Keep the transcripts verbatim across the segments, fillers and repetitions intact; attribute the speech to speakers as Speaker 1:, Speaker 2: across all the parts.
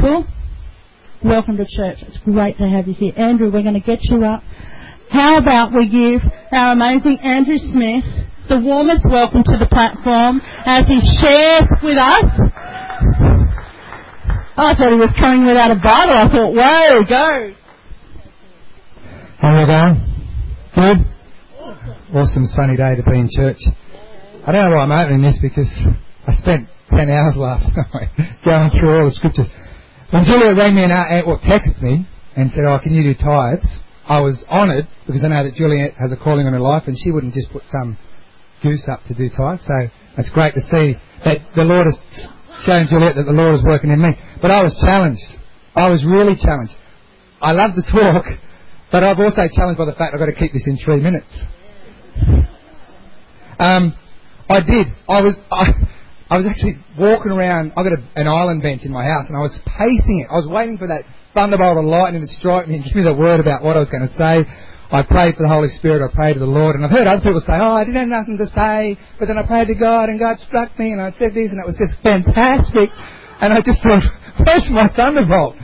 Speaker 1: people. Welcome to church. It's great to have you here. Andrew, we're going to get you up. How about we give our amazing Andrew Smith the warmest welcome to the platform as he shares with us. I thought he was coming without a Bible. I thought, whoa, go.
Speaker 2: How are you going? Good? Awesome. Awesome sunny day to be in church. I don't know why I'm opening this because I spent ten hours last night going through all the scriptures. When Juliet rang me and, uh, or texted me and said, oh, can you do tithes? I was honoured because I know that Juliet has a calling on her life and she wouldn't just put some goose up to do tithes. So it's great to see that the Lord has shown Juliet that the Lord is working in me. But I was challenged. I was really challenged. I love to talk, but I've also challenged by the fact I've got to keep this in three minutes. Um, I did. I was I, I was actually walking around. I got a, an island bench in my house, and I was pacing it. I was waiting for that thunderbolt of lightning to strike me and give me the word about what I was going to say. I prayed for the Holy Spirit. I prayed to the Lord, and I've heard other people say, "Oh, I didn't have nothing to say," but then I prayed to God, and God struck me, and I said this, and it was just fantastic. And I just thought, "Where's my thunderbolt?"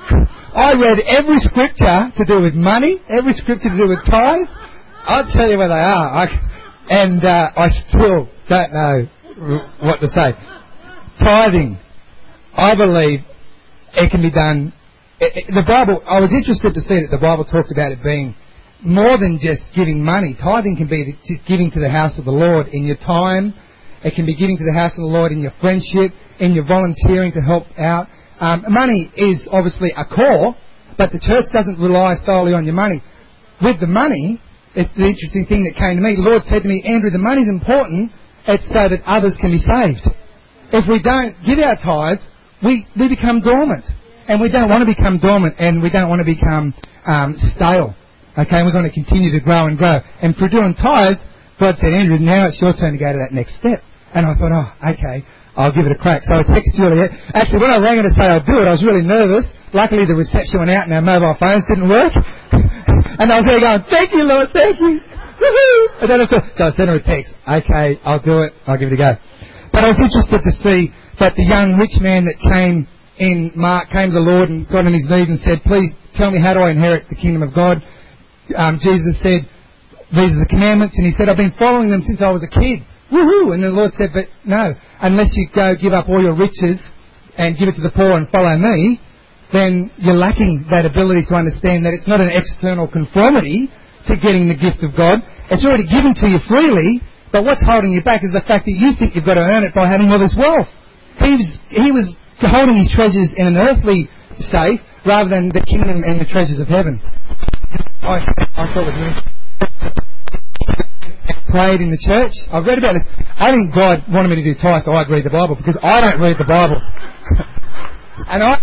Speaker 2: I read every scripture to do with money, every scripture to do with tithe. I'll tell you where they are. I, and uh, I still don't know what to say. Tithing, I believe it can be done. It, it, the Bible, I was interested to see that the Bible talked about it being more than just giving money. Tithing can be just giving to the house of the Lord in your time. It can be giving to the house of the Lord in your friendship, in your volunteering to help out. Um, money is obviously a core, but the church doesn't rely solely on your money. With the money, it's the interesting thing that came to me. The Lord said to me, Andrew, the money's important. It's so that others can be saved. If we don't give our tithes, we, we become dormant. And we don't want to become dormant, and we don't want to become um, stale. Okay, we're going to continue to grow and grow. And for doing tithes, God said, Andrew, now it's your turn to go to that next step. And I thought, oh, okay, I'll give it a crack. So I texted Juliet. Actually, when I rang her to say I'd do it, I was really nervous. Luckily, the reception went out and our mobile phones didn't work. And I was there going, thank you, Lord, thank you. Woohoo! And then I thought, so I sent her a text. Okay, I'll do it. I'll give it a go. But I was interested to see that the young rich man that came in Mark came to the Lord and got on his knees and said, please tell me, how do I inherit the kingdom of God? Um, Jesus said, these are the commandments. And he said, I've been following them since I was a kid. Woohoo! And the Lord said, but no, unless you go give up all your riches and give it to the poor and follow me, then you're lacking that ability to understand that it's not an external conformity to getting the gift of God. It's already given to you freely, but what's holding you back is the fact that you think you've got to earn it by having all this wealth. He was, he was holding his treasures in an earthly safe rather than the kingdom and the treasures of heaven. I, I thought it was prayed in the church. I've read about this. I think God wanted me to do tithes so I'd read the Bible, because I don't read the Bible. And I...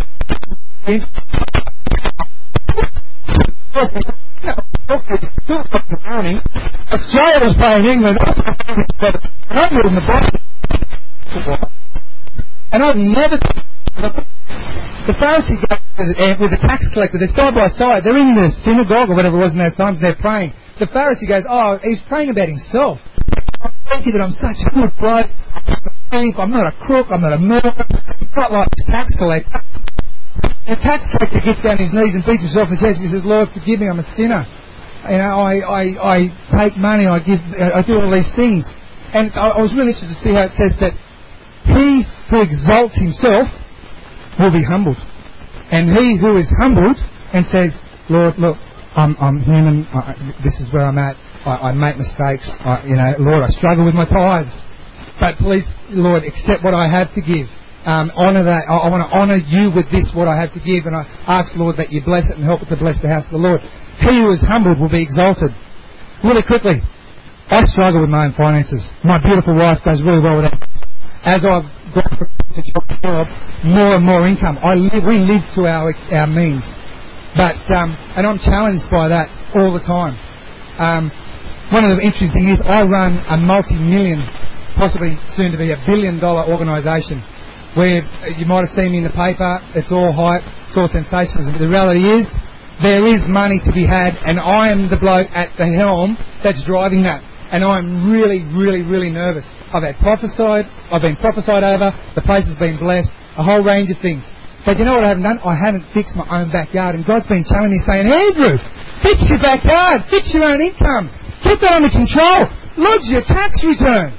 Speaker 2: Australia was playing England. And I'm reading the Bible. And I've never... The Pharisee goes with the tax collector, they're side by side, they're in the synagogue or whatever it was in those times, and they're praying. The Pharisee goes, oh, he's praying about himself. Thank you that I'm such a good bloke, I'm not a crook, I'm not a murderer, I'm not like this tax collector. The tax collector gets down his knees and beats himself in the chest and he says, Lord, forgive me, I'm a sinner. You know, I, I, I take money, I give, I do all these things. And I, I was really interested to see how it says that he who exalts himself will be humbled. And he who is humbled and says, Lord, look, I'm, I'm human, I, this is where I'm at, I, I make mistakes, I, you know, Lord, I struggle with my tithes. But please, Lord, accept what I have to give. Um, honour that. I, I want to honour you with this, what I have to give. And I ask, Lord, that you bless it and help it to bless the house of the Lord. He who is humbled will be exalted. Really quickly, I struggle with my own finances. My beautiful wife goes really well with that. As I've gone from job, more and more income. I live, we live to our our means, but um, and I'm challenged by that all the time. Um, one of the interesting things is I run a multi-million, possibly soon to be a billion-dollar organisation. Where you might have seen me in the paper, it's all hype, it's all sensationalism. But the reality is, there is money to be had, and I am the bloke at the helm that's driving that. And I'm really, really, really nervous. I've had prophesied, I've been prophesied over, the place has been blessed, a whole range of things. But you know what I haven't done? I haven't fixed my own backyard. And God's been telling me, saying, Andrew, fix your backyard. Fix your own income. Get that under control. Lodge your tax return.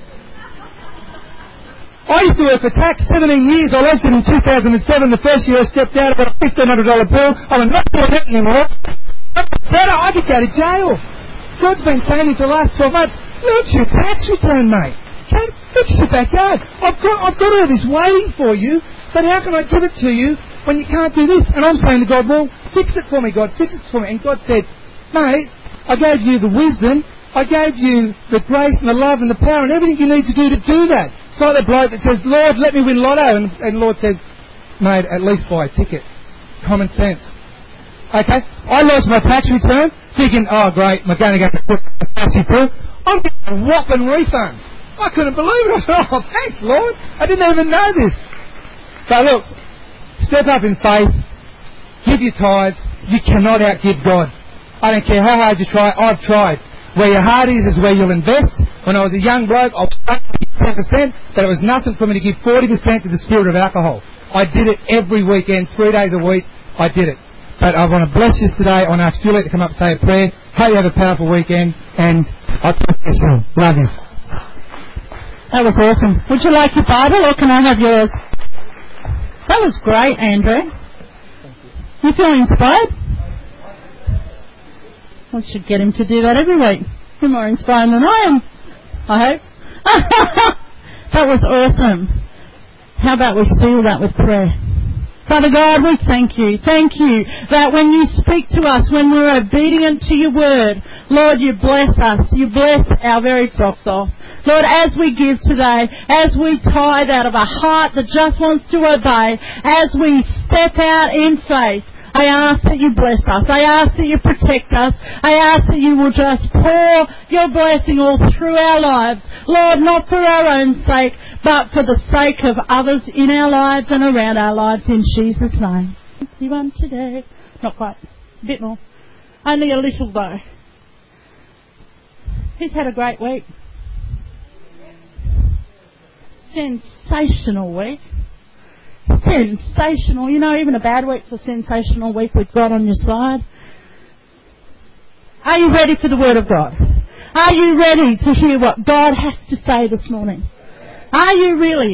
Speaker 2: I used to work for tax seventeen years. I lodged it in two thousand seven. The first year I stepped out, I got a fifteen hundred dollars bill. I went, not doing that anymore. Better, I could go to jail. God's been saying to me for the last twelve months, lodge your tax return, mate. Can't fix your backyard. I've got, I've got all this waiting for you, but how can I give it to you when you can't do this? And I'm saying to God, well, fix it for me, God, fix it for me. And God said, mate, I gave you the wisdom, I gave you the grace and the love and the power and everything you need to do to do that. It's like that bloke that says, Lord, let me win lotto. And, and Lord says, mate, at least buy a ticket. Common sense. Okay? I lost my tax return, thinking, oh, great, I'm going to get a taxi bill. I'm getting a whopping refund. I couldn't believe it. I thought, oh, thanks, Lord. I didn't even know this. But look, step up in faith. Give your tithes. You cannot outgive God. I don't care how hard you try. I've tried. Where your heart is, is where you'll invest. When I was a young bloke, I was ten percent, but it was nothing for me to give forty percent to the spirit of alcohol. I did it every weekend, three days a week. I did it. But I want to bless you today. I want to ask Juliet to come up and say a prayer. Hope you have a powerful weekend, and I'll talk to you soon. Love you.
Speaker 1: That was awesome. Would you like your Bible, or can I have yours? That was great, Andrew.
Speaker 2: Thank you.
Speaker 1: You feel inspired? We should get him to do that every week. You're more inspiring than I am, I hope. That was awesome. How about we seal that with prayer? Father God, we thank you. Thank you that when you speak to us, when we're obedient to your word, Lord, you bless us. You bless our very socks off. Lord, as we give today, as we tithe out of a heart that just wants to obey, as we step out in faith, I ask that you bless us. I ask that you protect us. I ask that you will just pour your blessing all through our lives. Lord, not for our own sake, but for the sake of others in our lives and around our lives, in Jesus' name. twenty-one today. Not quite. A bit more. Only a little though. He's had a great week. Sensational week. Sensational. You know, even a bad week's a sensational week with God on your side. Are you ready for the Word of God? Are you ready to hear what God has to say this morning? Are you really?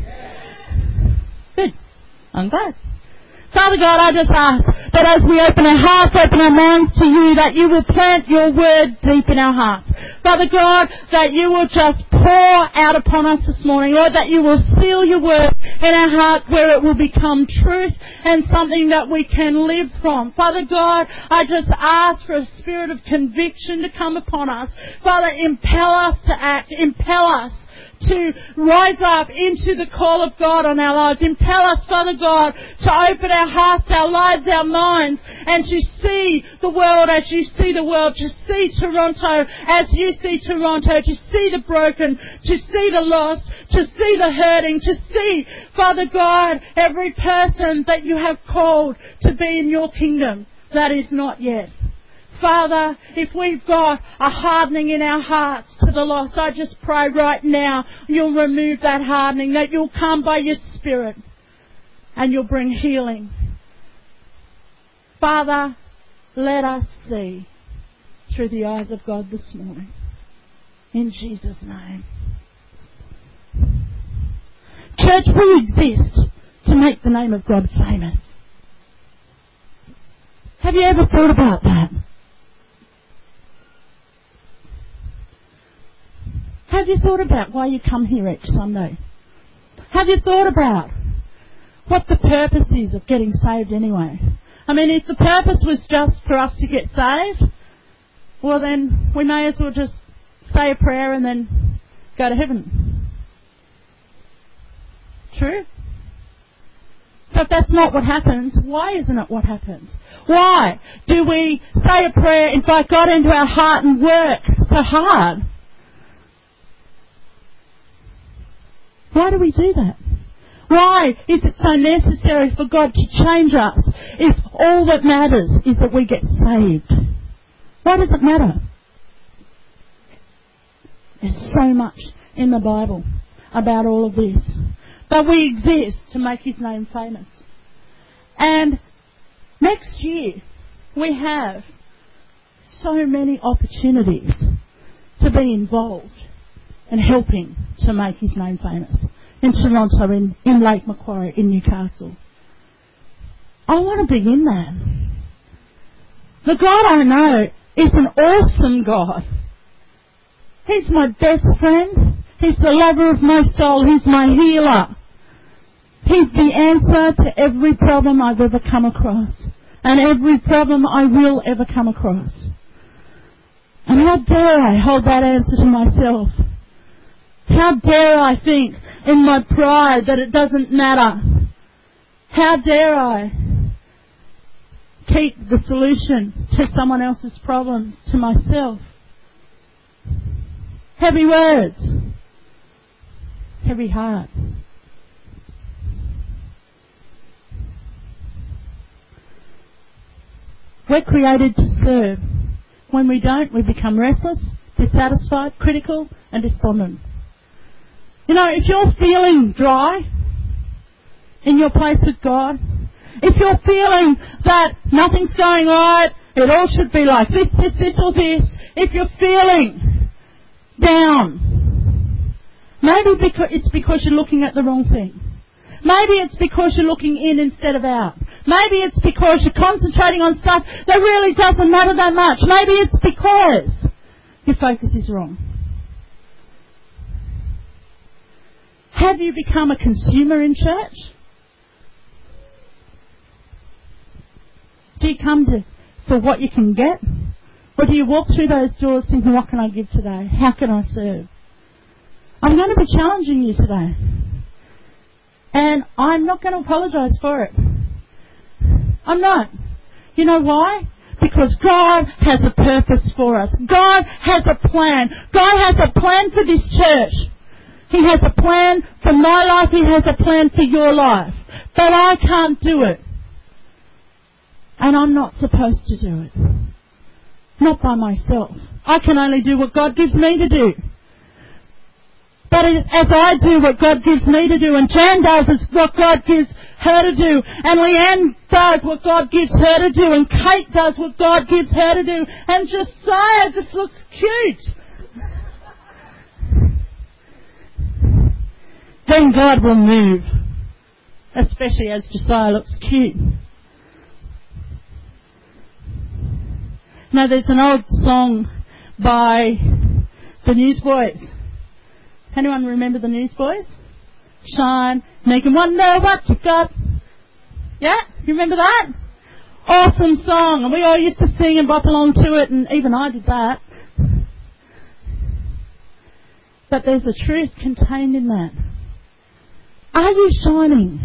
Speaker 1: Good. I'm glad. Father God, I just ask that as we open our hearts, open our minds to you, that you will plant your word deep in our hearts. Father God, that you will just pour out upon us this morning. Lord, that you will seal your word in our heart where it will become truth and something that we can live from. Father God, I just ask for a spirit of conviction to come upon us. Father, impel us to act. Impel us to rise up into the call of God on our lives. Impel us, Father God, to open our hearts, our lives, our minds, and to see the world as you see the world, to see Toronto as you see Toronto, to see the broken, to see the lost, to see the hurting, to see, Father God, every person that you have called to be in your kingdom that is not yet. Father, if we've got a hardening in our hearts to the lost, I just pray right now you'll remove that hardening, that you'll come by your Spirit and you'll bring healing. Father, let us see through the eyes of God this morning. In Jesus' name. Church, we exist to make the name of God famous. Have you ever thought about that? Have you thought about why you come here each Sunday? Have you thought about what the purpose is of getting saved anyway? I mean, if the purpose was just for us to get saved, well then we may as well just say a prayer and then go to heaven. True? So if that's not what happens, why isn't it what happens? Why do we say a prayer, invite God into our heart and work so hard? Why do we do that? Why is it so necessary for God to change us if all that matters is that we get saved? Why does it matter? There's so much in the Bible about all of this. But we exist to make His name famous. Next year, we have so many opportunities to be involved in helping to make his name famous. In Toronto, in, in Lake Macquarie, in Newcastle. I want to be in that. The God I know is an awesome God. He's my best friend. He's the lover of my soul. He's my healer. He's the answer to every problem I've ever come across. And every problem I will ever come across. And how dare I hold that answer to myself? How dare I think in my pride that it doesn't matter? How dare I keep the solution to someone else's problems to myself? Heavy words. Heavy heart. We're created to serve. When we don't, we become restless, dissatisfied, critical, and despondent. You know, if you're feeling dry in your place with God, if you're feeling that nothing's going right, it all should be like this, this, this, or this, if you're feeling down, maybe because it's because you're looking at the wrong thing. Maybe it's because you're looking in instead of out. Maybe it's because you're concentrating on stuff that really doesn't matter that much. Maybe it's because your focus is wrong. Have you become a consumer in church? Do you come to for what you can get? Or do you walk through those doors thinking, what can I give today? How can I serve? I'm going to be challenging you today. And I'm not going to apologise for it. I'm not. You know why? Because God has a purpose for us. God has a plan. God has a plan for this church. He has a plan for my life. He has a plan for your life. But I can't do it. And I'm not supposed to do it. Not by myself. I can only do what God gives me to do. But as I do what God gives me to do, and Jan does is what God gives her to do, and Leanne does what God gives her to do, and Kate does what God gives her to do, and Josiah just looks cute. Then God will move, especially as Josiah looks cute. Now there's an old song by the Newsboys. Anyone remember the Newsboys? Shine, make 'em wonder what you got. Yeah? You remember that? Awesome song. And we all used to sing and bop along to it, and even I did that. But there's a truth contained in that. Are you shining?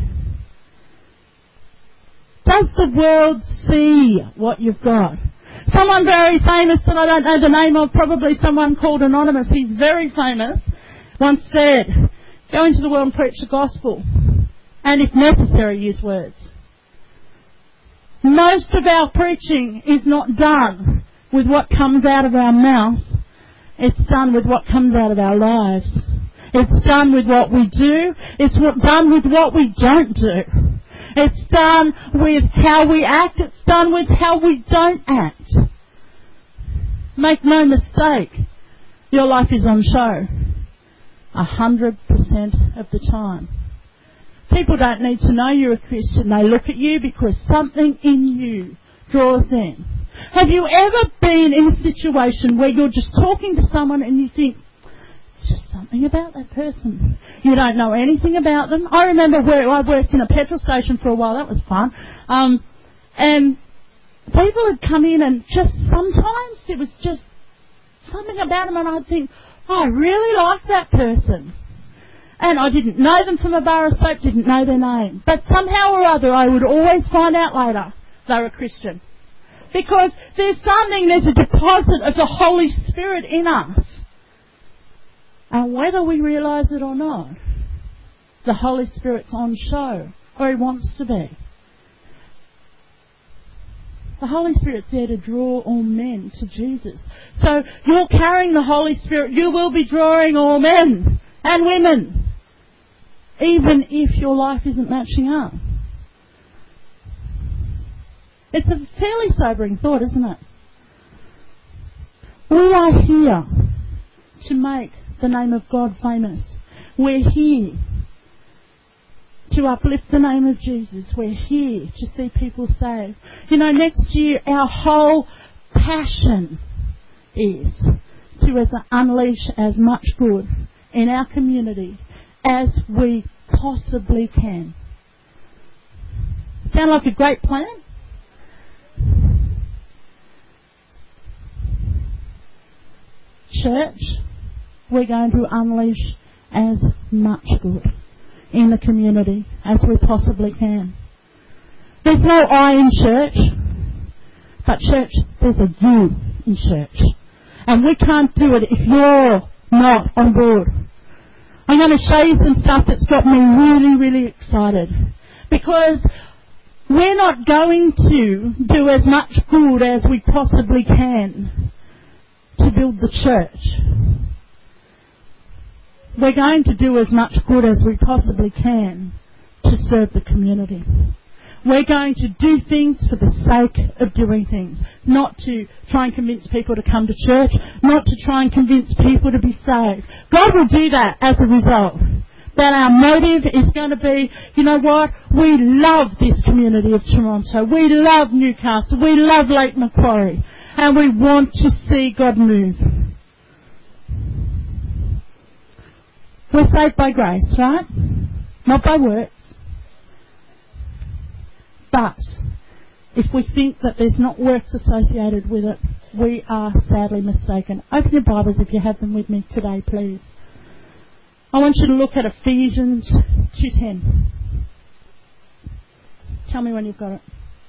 Speaker 1: Does the world see what you've got? Someone very famous that I don't know the name of, probably someone called Anonymous, he's very famous, once said, go into the world and preach the gospel. And if necessary, use words. Most of our preaching is not done with what comes out of our mouth. It's done with what comes out of our lives. It's done with what we do. It's done with what we don't do. It's done with how we act. It's done with how we don't act. Make no mistake, your life is on show. A hundred percent of the time. People don't need to know you're a Christian. They look at you because something in you draws them. Have you ever been in a situation where you're just talking to someone and you think, it's just something about that person. You don't know anything about them. I remember where I worked in a petrol station for a while. That was fun. Um, and people would come in and just sometimes it was just something about them and I'd think, oh, I really like that person. And I didn't know them from a bar of soap, didn't know their name. But somehow or other I would always find out later they were a Christian. Because there's something, there's a deposit of the Holy Spirit in us. And whether we realise it or not, the Holy Spirit's on show, or He wants to be. The Holy Spirit's there to draw all men to Jesus. So you're carrying the Holy Spirit, you will be drawing all men and women, even if your life isn't matching up. It's a fairly sobering thought, isn't it? We are here to make the name of God famous. We're here to uplift the name of Jesus. We're here to see people saved. You know, next year our whole passion is to as unleash as much good in our community as we possibly can. Sound like a great plan? Church, we're going to unleash as much good in the community as we possibly can. There's no I in church, but church, there's a you in church. And we can't do it if you're not on board. I'm going to show you some stuff that's got me really, really excited. Because we're not going to do as much good as we possibly can to build the church. We're going to do as much good as we possibly can to serve the community. We're going to do things for the sake of doing things, not to try and convince people to come to church, not to try and convince people to be saved. God will do that as a result. That our motive is going to be, you know what, we love this community of Toronto, we love Newcastle, we love Lake Macquarie, and we want to see God move. We're saved by grace, right? Not by works. But if we think that there's not works associated with it, we are sadly mistaken. Open your Bibles if you have them with me today, please. I want you to look at Ephesians two ten. Tell me when you've got it.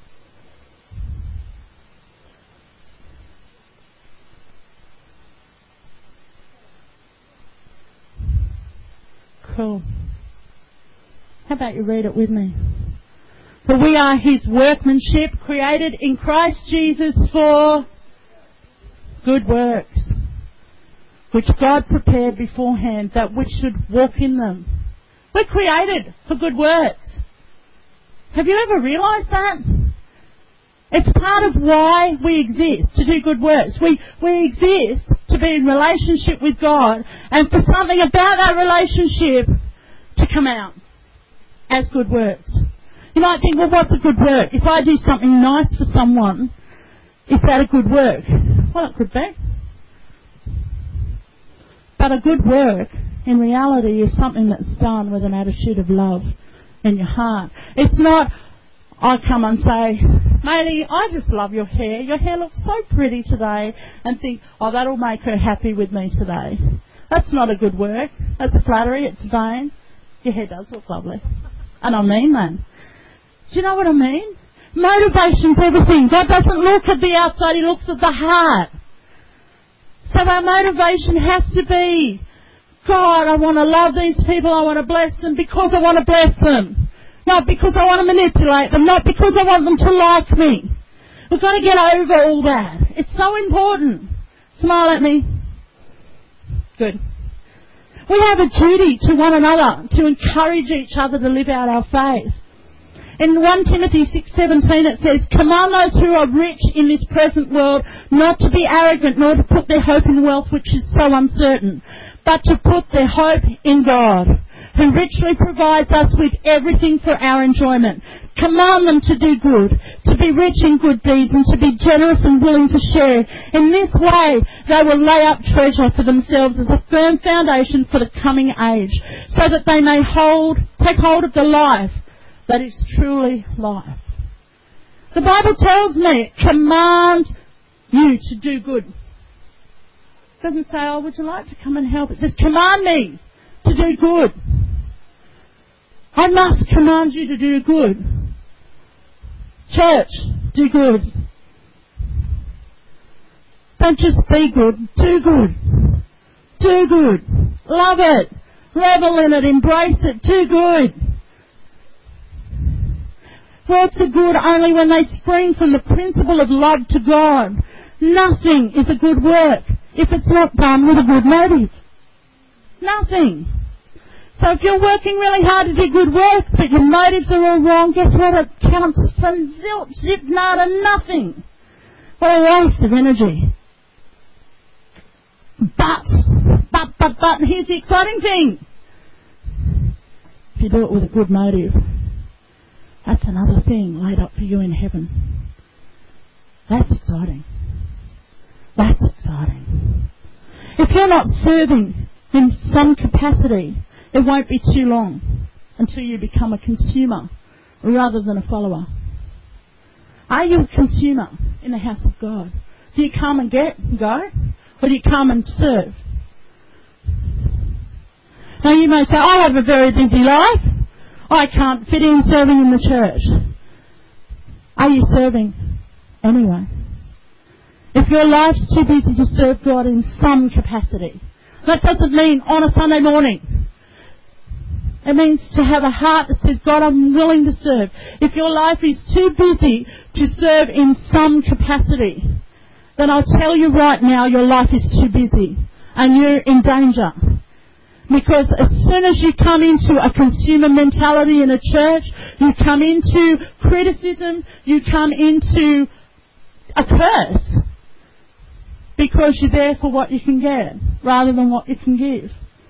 Speaker 1: Cool. How about you read it with me? For we are His workmanship, created in Christ Jesus for good works, which God prepared beforehand that we should walk in them. We're created for good works. Have you ever realised that? It's part of why we exist, to do good works. We, we exist to be in relationship with God and for something about that relationship to come out as good works. You might think, well, what's a good work? If I do something nice for someone, is that a good work? Well, it could be. But a good work, in reality, is something that's done with an attitude of love in your heart. It's not, I come and say, Maylie, I just love your hair. Your hair looks so pretty today. And think, oh, that'll make her happy with me today. That's not a good work. That's flattery. It's vain. Your hair does look lovely. And I mean that. Do you know what I mean? Motivation's everything. God doesn't look at the outside. He looks at the heart. So our motivation has to be, God, I want to love these people. I want to bless them because I want to bless them. Not because I want to manipulate them. Not because I want them to like me. We've got to get over all that. It's so important. Smile at me. Good. We have a duty to one another to encourage each other to live out our faith. In First Timothy six seventeen it says, command those who are rich in this present world not to be arrogant nor to put their hope in wealth which is so uncertain, but to put their hope in God, who richly provides us with everything for our enjoyment. Command them to do good, to be rich in good deeds, and to be generous and willing to share. In this way, they will lay up treasure for themselves as a firm foundation for the coming age, so that they may hold, take hold of the life that is truly life. The Bible tells me, command you to do good. It doesn't say, oh, would you like to come and help? It says, command me to do good. I must command you to do good. Church, do good. Don't just be good, do good. Do good. Love it. Revel in it. Embrace it. Do good. Works are good only when they spring from the principle of love to God. Nothing is a good work if it's not done with a good motive. Nothing. So if you're working really hard to do good works, but your motives are all wrong, guess what? It counts from zilch, zip, nada, nothing. What a waste of energy. But, but, but, but, and here's the exciting thing. If you do it with a good motive, that's another thing laid up for you in heaven. That's exciting. That's exciting. If you're not serving in some capacity, it won't be too long until you become a consumer rather than a follower. Are you a consumer in the house of God? Do you come and get and go? Or do you come and serve? Now you may say, I have a very busy life. I can't fit in serving in the church. Are you serving anyway? If your life's too busy to serve God in some capacity, that doesn't mean on a Sunday morning. It means to have a heart that says, God, I'm willing to serve. If your life is too busy to serve in some capacity, then I'll tell you right now, your life is too busy and you're in danger. Because as soon as you come into a consumer mentality in a church, you come into criticism, you come into a curse. Because you're there for what you can get rather than what you can give.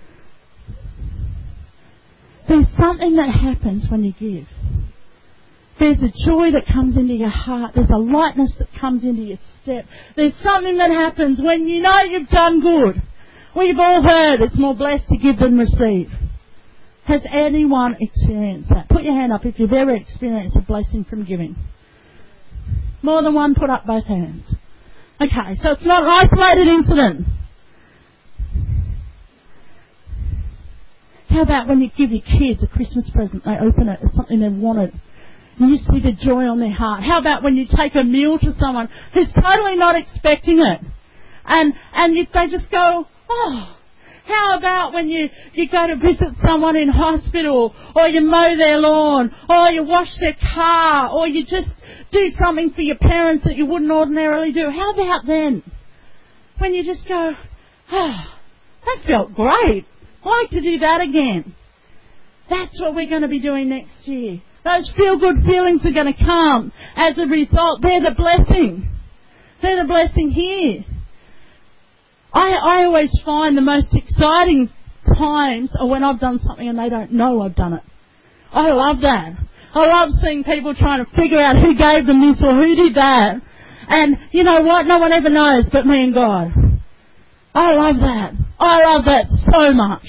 Speaker 1: There's something that happens when you give. There's a joy that comes into your heart. There's a lightness that comes into your step. There's something that happens when you know you've done good. We've all heard it's more blessed to give than receive. Has anyone experienced that? Put your hand up if you've ever experienced a blessing from giving. More than one, put up both hands. Okay, so it's not an isolated incident. How about when you give your kids a Christmas present, they open it, it's something they've wanted, and you see the joy on their heart? How about when you take a meal to someone who's totally not expecting it, and and you, they just go, oh. How about when you, you go to visit someone in hospital, or you mow their lawn, or you wash their car, or you just do something for your parents that you wouldn't ordinarily do? How about then? When you just go, oh, that felt great. I'd like to do that again. That's what we're going to be doing next year. Those feel-good feelings are going to come as a result. They're the blessing. They're the blessing here. I, I always find the most exciting times are when I've done something and they don't know I've done it. I love that. I love seeing people trying to figure out who gave them this or who did that. And you know what? No one ever knows but me and God. I love that. I love that so much.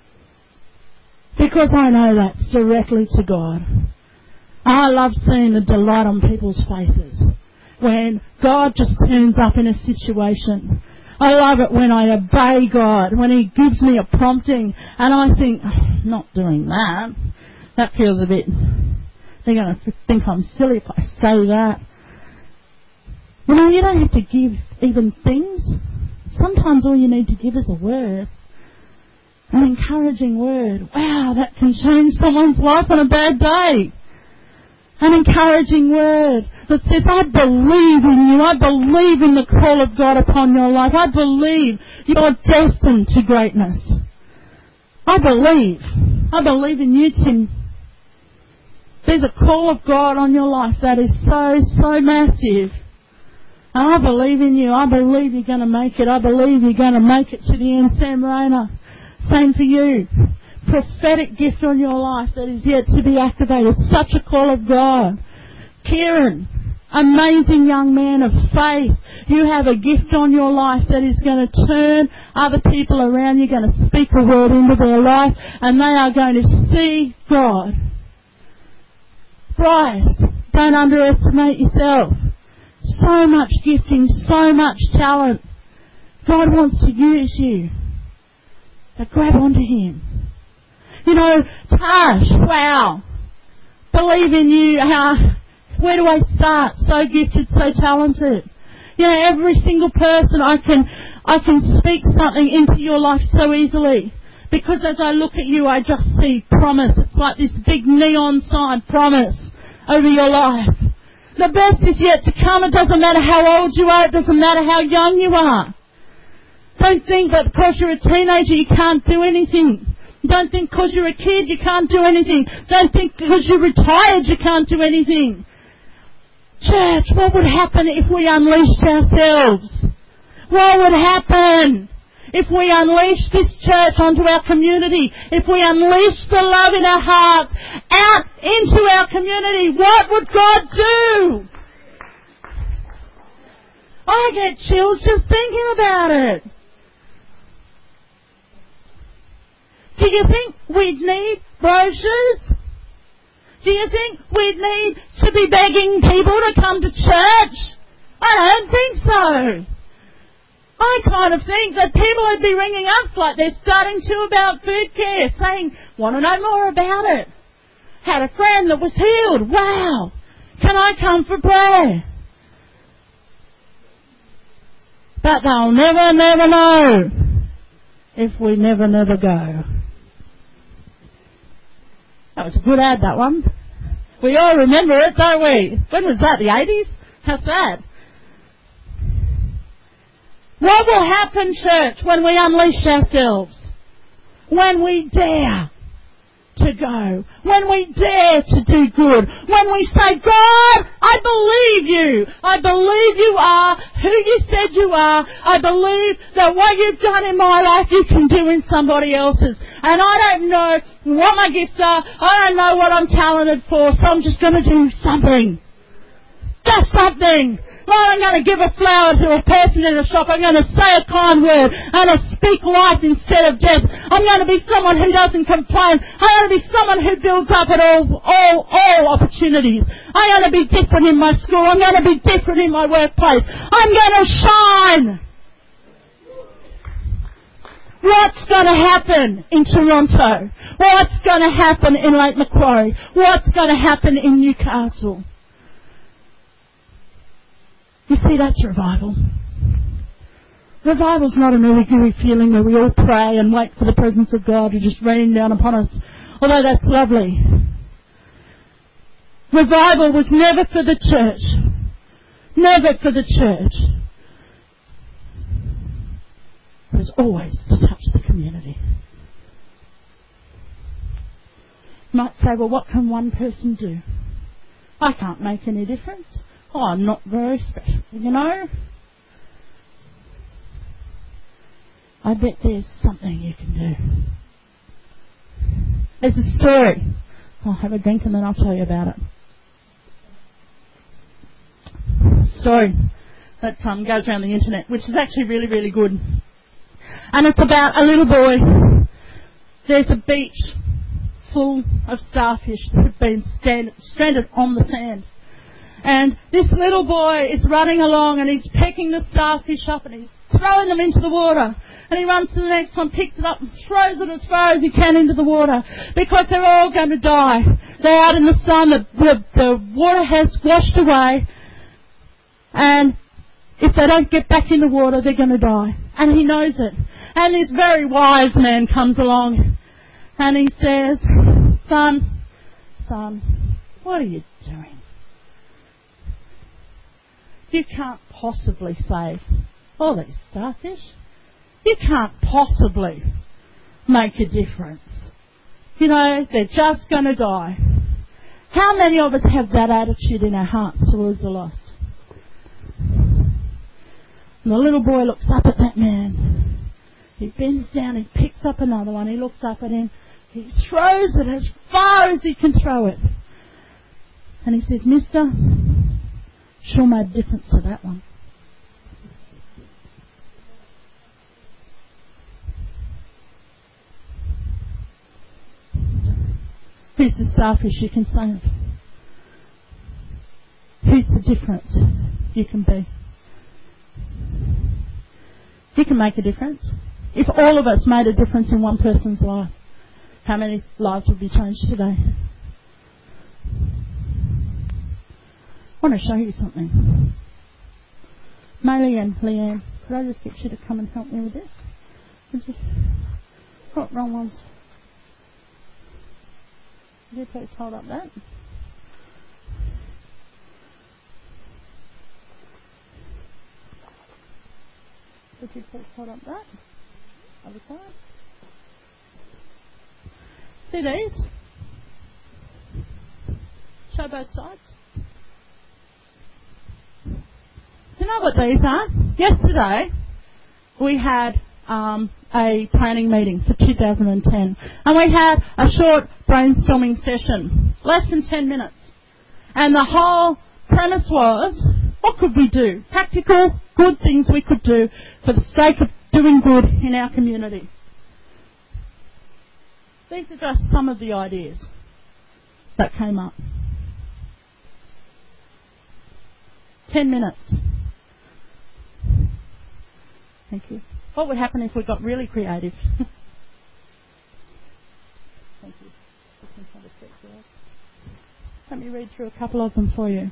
Speaker 1: Because I know that's directly to God. I love seeing the delight on people's faces when God just turns up in a situation. I love it when I obey God, when He gives me a prompting and I think, oh, I'm not doing that. That feels a bit, they're going to think I'm silly if I say that. You know, you don't have to give even things. Sometimes all you need to give is a word. An encouraging word. Wow, that can change someone's life on a bad day. An encouraging word that says, I believe in you. I believe in the call of God upon your life. I believe you're destined to greatness. I believe. I believe in you, Tim. There's a call of God on your life that is so, so massive. And I believe in you. I believe you're going to make it. I believe you're going to make it to the end, Sam Rayner. Same for you. Prophetic gift on your life that is yet to be activated. Such a call of God. Kieran, amazing young man of faith. You have a gift on your life that is going to turn other people around. You're going to speak a word into their life and they are going to see God. Bryce, don't underestimate yourself. So much gifting, so much talent. God wants to use you. But grab onto Him. You know, Tash, wow. Believe in you. How, where do I start? So gifted, so talented. You know, every single person I can, I can speak something into your life so easily. Because as I look at you, I just see promise. It's like this big neon sign, promise, over your life. The best is yet to come. It doesn't matter how old you are. It doesn't matter how young you are. Don't think that because you're a teenager you can't do anything. Don't think because you're a kid you can't do anything. Don't think because you're retired you can't do anything. Church, what would happen if we unleashed ourselves? What would happen if we unleashed this church onto our community? If we unleashed the love in our hearts out into our community? What would God do? I get chills just thinking about it. Do you think we'd need brochures? Do you think we'd need to be begging people to come to church? I don't think so. I kind of think that people would be ringing us like they're starting to about food care, saying, want to know more about it. Had a friend that was healed. Wow. Can I come for prayer? But they'll never, never know if we never, never go. That was a good ad, that one. We all remember it, don't we? When was that, the eighties? How sad. What will happen, church, when we unleash ourselves? When we dare to go. When we dare to do good. When we say, God, I believe you. I believe you are who you said you are. I believe that what you've done in my life you can do in somebody else's. And I don't know what my gifts are. I don't know what I'm talented for, so I'm just going to do something. Just something. Lord, I'm going to give a flower to a person in a shop. I'm going to say a kind word. I'm going to speak life instead of death. I'm going to be someone who doesn't complain. I'm going to be someone who builds up at all, all, all opportunities. I'm going to be different in my school. I'm going to be different in my workplace. I'm going to shine. What's going to happen in Toronto? What's going to happen in Lake Macquarie? What's going to happen in Newcastle? You see, that's revival. Revival's not an ooey-gooey feeling where we all pray and wait for the presence of God to just rain down upon us, although that's lovely. Revival was never for the church. Never for the church. It was always to touch the community. You might say, well, what can one person do? I can't make any difference. Oh, I'm not very special, you know. I bet there's something you can do. There's a story. I'll have a drink and then I'll tell you about it. Story that um, goes around the internet, which is actually really, really good. And it's about a little boy. There's a beach full of starfish that have been stand- stranded on the sand. And this little boy is running along and he's picking the starfish up and he's throwing them into the water. And he runs to the next one, picks it up and throws it as far as he can into the water because they're all going to die. They're out in the sun, the, the, the water has washed away, and if they don't get back in the water, they're going to die. And he knows it. And this very wise man comes along and he says, son, son, what are you doing? You can't possibly save all these starfish. You can't possibly make a difference. You know, they're just going to die. How many of us have that attitude in our hearts towards the lost? And the little boy looks up at that man. He bends down, he picks up another one, he looks up at him, he throws it as far as he can throw it. And he says, mister, sure made a difference to that one. Who's the starfish you can save? Who's the difference you can be? You can make a difference. If all of us made a difference in one person's life, how many lives would be changed today? I want to show you something. Marianne, Leanne, could I just get you to come and help me with this? Would you? Oh, wrong ones. Would you please hold up that? Would you please hold up that? Other side. See these? Show both sides. You know what these are? Yesterday, we had um, a planning meeting for two thousand ten, and we had a short brainstorming session, less than ten minutes. And the whole premise was, what could we do? Practical, good things we could do for the sake of doing good in our community. These are just some of the ideas that came up. Ten minutes. Thank you. What would happen if we got really creative? Thank you. Let me read through a couple of them for you.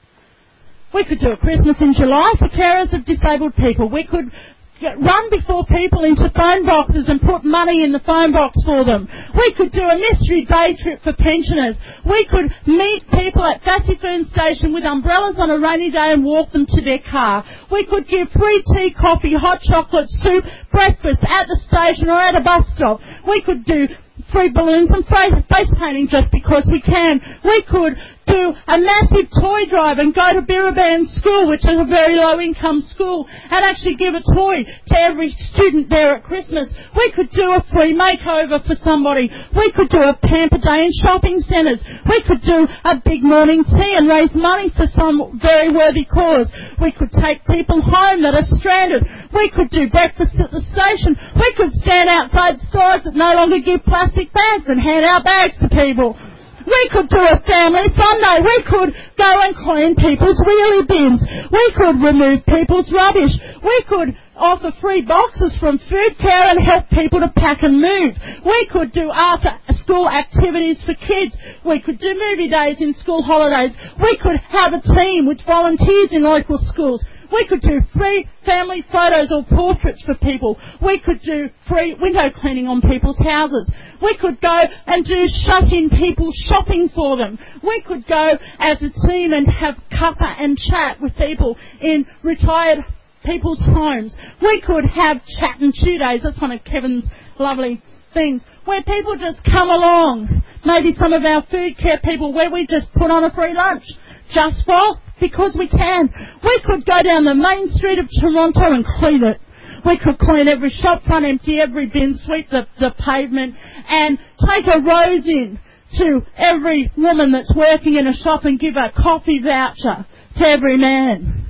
Speaker 1: We could do a Christmas in July for carers of disabled people. We could get, run before people into phone boxes and put money in the phone box for them. We could do a mystery day trip for pensioners. We could meet people at Bassifern Station with umbrellas on a rainy day and walk them to their car. We could give free tea, coffee, hot chocolate, soup, breakfast at the station or at a bus stop. We could do free balloons and face painting just because we can. We could do a massive toy drive and go to Birrabban School, which is a very low income school, and actually give a toy to every student there at Christmas. We could do a free makeover for somebody. We could do a pamper day in shopping centres. We could do a big morning tea and raise money for some very worthy cause. We could take people home that are stranded. We could do breakfast at the station. We could stand outside stores that no longer give plastic bags and hand out bags to people. We could do a family fun day. We could go and clean people's wheelie bins. We could remove people's rubbish. We could offer free boxes from food care and help people to pack and move. We could do after school activities for kids. We could do movie days in school holidays. We could have a team which volunteers in local schools. We could do free family photos or portraits for people. We could do free window cleaning on people's houses. We could go and do shut-in people shopping for them. We could go as a team and have cuppa and chat with people in retired people's homes. We could have chat and chew days. That's one of Kevin's lovely things, where people just come along. Maybe some of our food care people, where we just put on a free lunch just for because we can. We could go down the main street of Toronto and clean it. We could clean every shop front, empty every bin, sweep the, the pavement, and take a rose in to every woman that's working in a shop and give a coffee voucher to every man.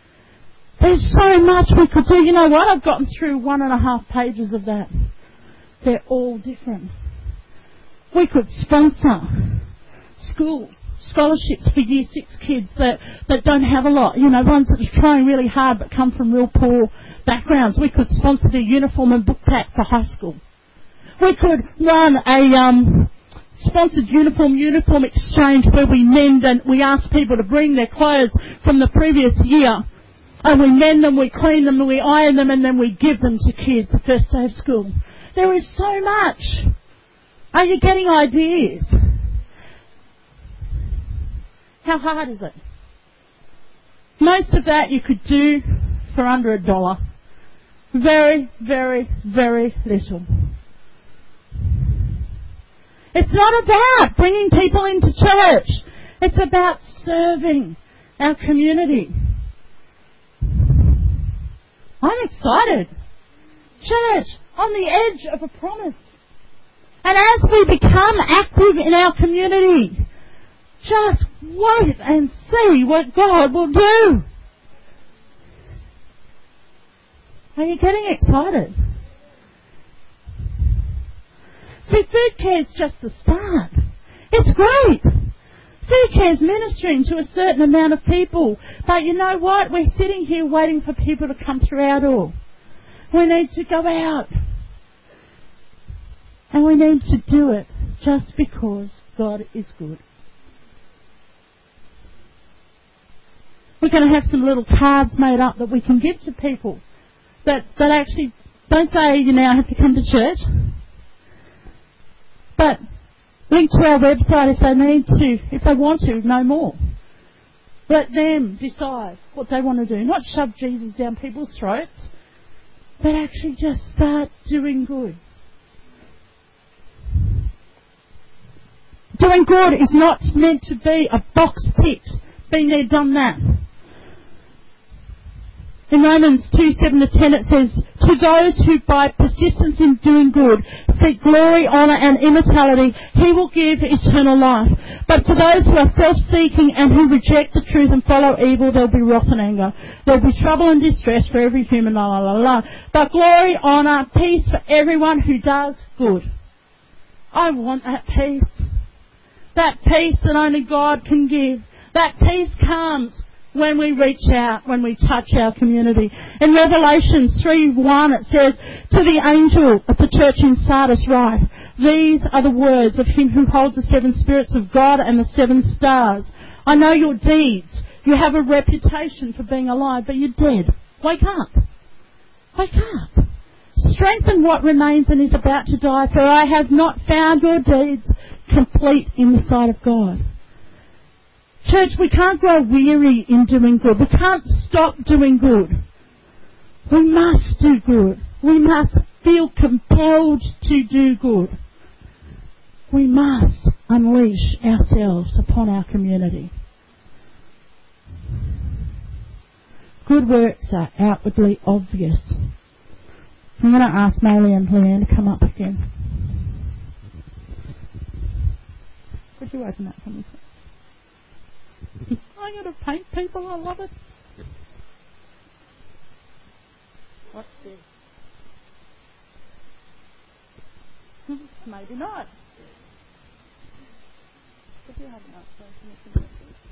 Speaker 1: There's so much we could do. You know what? I've gotten through one and a half pages of that. They're all different. We could sponsor school scholarships for year six kids that, that don't have a lot, you know, ones that are trying really hard but come from real poor backgrounds. We could sponsor their uniform and book pack for high school. We could run a um, sponsored uniform uniform exchange where we mend and we ask people to bring their clothes from the previous year, and we mend them, we clean them, we iron them, and then we give them to kids the first day of school. There is so much. Are you getting ideas? How hard is it? Most of that you could do for under a dollar. Very, very, very little. It's not about bringing people into church. It's about serving our community. I'm excited. Church, on the edge of a promise. And as we become active in our community, just wait and see what God will do. Are you getting excited? See, food care is just the start. It's great. Food care is ministering to a certain amount of people. But you know what? We're sitting here waiting for people to come through our door. We need to go out. And we need to do it just because God is good. We're going to have some little cards made up that we can give to people that, that actually don't say you now have to come to church, but link to our website if they need to, if they want to know more. Let them decide what they want to do. Not shove Jesus down people's throats, but actually just start doing good. Doing good is not meant to be a box tick. Been there, done that. In Romans two, seven to ten it says, to those who by persistence in doing good seek glory, honour and immortality, he will give eternal life. But for those who are self-seeking and who reject the truth and follow evil, there will be wrath and anger. There will be trouble and distress for every human, la la la la. But glory, honour, peace for everyone who does good. I want that peace. That peace that only God can give. That peace comes when we reach out, when we touch our community. In Revelation three one it says, to the angel of the church in Sardis write, these are the words of him who holds the seven spirits of God and the seven stars. I know your deeds. You have a reputation for being alive, but you're dead. Wake up. Wake up. Strengthen what remains and is about to die, for I have not found your deeds complete in the sight of God. Church, we can't grow weary in doing good. We can't stop doing good. We must do good. We must feel compelled to do good. We must unleash ourselves upon our community. Good works are outwardly obvious. I'm going to ask Molly and Leanne to come up again. Would you open that for me? I'm going to paint people. I love it. What's this? Maybe not. Could you have an upstairs?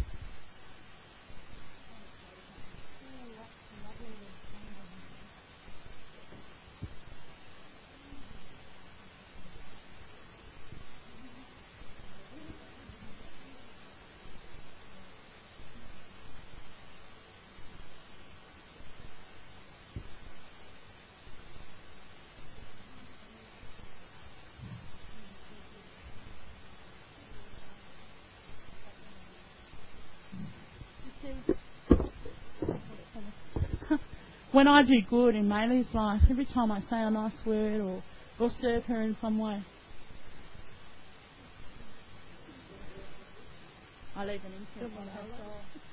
Speaker 1: When I do good in Maylee's life, every time I say a nice word or, or serve her in some way, I leave an imprint on her soul.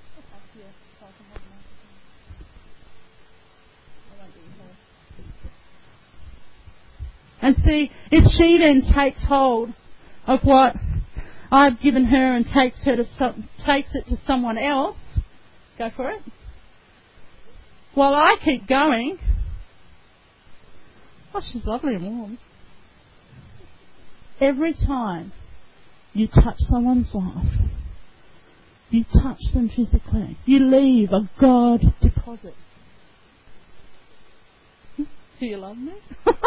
Speaker 1: And see, if she then takes hold of what I've given her and takes her to some, takes it to someone else, go for it. While I keep going, oh, she's lovely and warm. Every time you touch someone's life, you touch them physically, you leave a God deposit. Do you love me?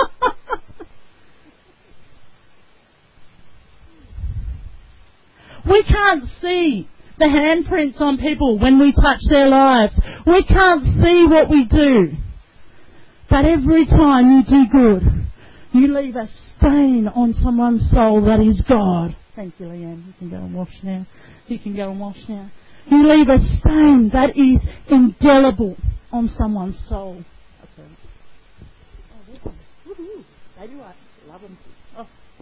Speaker 1: We can't see the handprints on people when we touch their lives. We can't see what we do. But every time you do good, you leave a stain on someone's soul that is God. Thank you, Leanne. You can go and wash now. You can go and wash now. You leave a stain that is indelible on someone's soul. That's right. Oh, there's one. Woohoo. They do. I love them. Oh.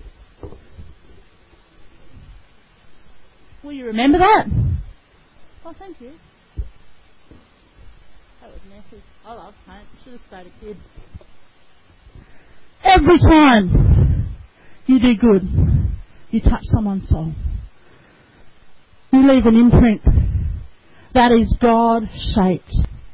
Speaker 1: Will you remember that? Oh, thank you. That was messy. I love paint. Should have stayed a kid. Every time you do good, you touch someone's soul. You leave an imprint that is God-shaped.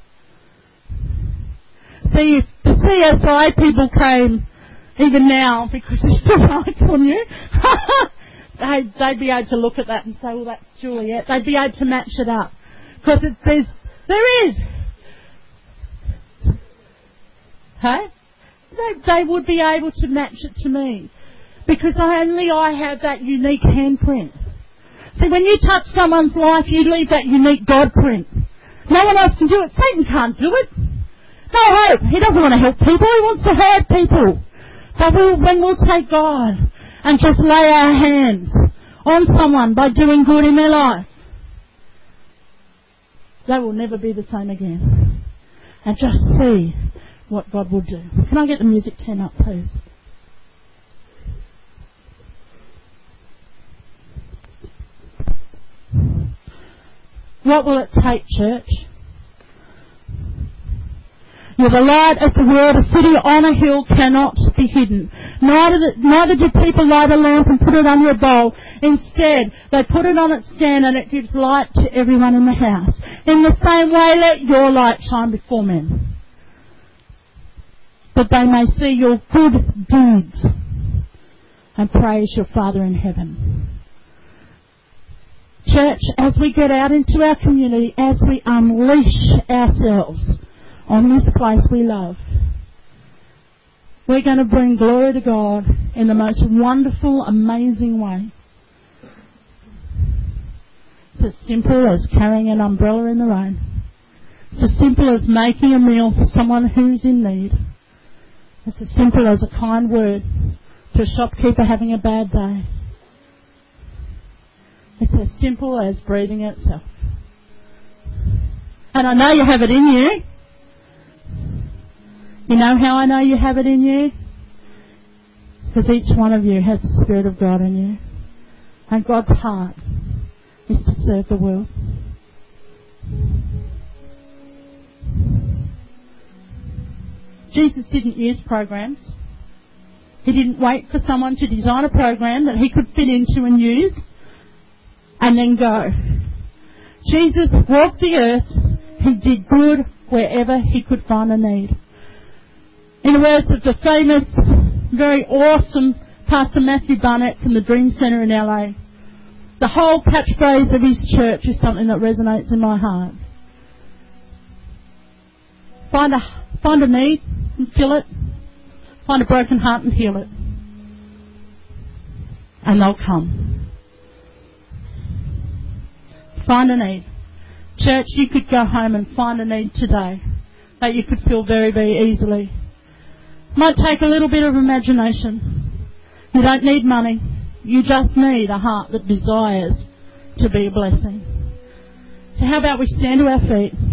Speaker 1: See, if the C S I people came, even now, because there's still lights on you, they'd, they'd be able to look at that and say, well, that's Juliet. They'd be able to match it up. Because it, there's, there is. Hey? They, they would be able to match it to me. Because only I have that unique handprint. See, when you touch someone's life, you leave that unique God print. No one else can do it. Satan can't do it. No hope. He doesn't want to help people. He wants to hurt people. But we'll, when we'll take God and just lay our hands on someone by doing good in their life, they will never be the same again. And just see what God will do. Can I get the music turned up, please? What will it take, church? You're the light of the world. A city on a hill cannot be hidden. Neither, the, neither do people light a lamp and put it under a bowl. Instead, they put it on its stand and it gives light to everyone in the house. In the same way, let your light shine before men, that they may see your good deeds and praise your Father in heaven. Church, as we get out into our community, as we unleash ourselves on this place we love, we're going to bring glory to God in the most wonderful, amazing way. It's as simple as carrying an umbrella in the rain. It's as simple as making a meal for someone who's in need. It's as simple as a kind word to a shopkeeper having a bad day. It's as simple as breathing itself. And I know you have it in you. You know how I know you have it in you? Because each one of you has the Spirit of God in you. And God's heart is to serve the world. Jesus didn't use programs. He didn't wait for someone to design a program that he could fit into and use and then go. Jesus walked the earth. He did good wherever he could find a need. In the words of the famous, very awesome Pastor Matthew Barnett from the Dream Centre in L A, the whole catchphrase of his church is something that resonates in my heart. Find a, find a need and fill it. Find a broken heart and heal it. And they'll come. Find a need. Church, you could go home and find a need today that you could fill very, very easily. Might take a little bit of imagination. You don't need money. You just need a heart that desires to be a blessing. So how about we stand to our feet?